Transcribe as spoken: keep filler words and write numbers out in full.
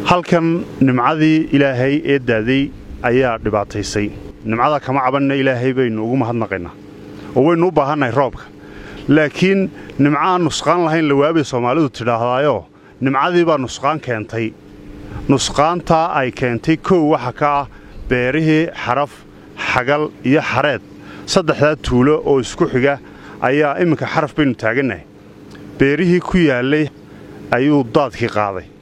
halkan nimcadii ilaahay ee daaday ayaa dhibaataysay nimcada kama cabanna ilaahay baynu ugu mahadnaqaynaa oo waynu u baahannahay roobka laakiin nimca aan nusqaan lahayn la waabay Soomaalidu tidhaahdaayo nimcadii baa nusqaan keentay nusqaanta ay keentay koow waxa ka ah beerihii xaraf xagal iyo xareed saddexda tuulo oo isku xiga ayaa iminka xaraf baynu taaganahay beerihii ku yaalay ayuu daadkii qaaday